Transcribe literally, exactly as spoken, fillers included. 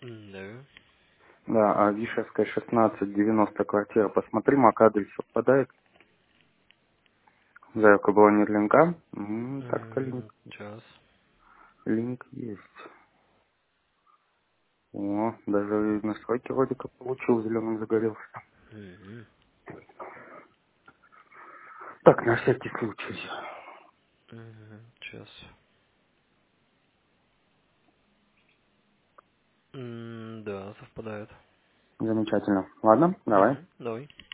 М, Да. Да, а Вишевская шестнадцать девяносто квартира. Посмотри, МАК-адрес совпадает. Заявка была не линка. М, Так-то линк. М, Час. Линк есть. О, даже и настройки вроде как получил, зеленым загорелся. Мгм. Так, на всякий случай. Мгм. Час. М, Да, совпадает. Замечательно. Ладно, давай. Мгм. Давай.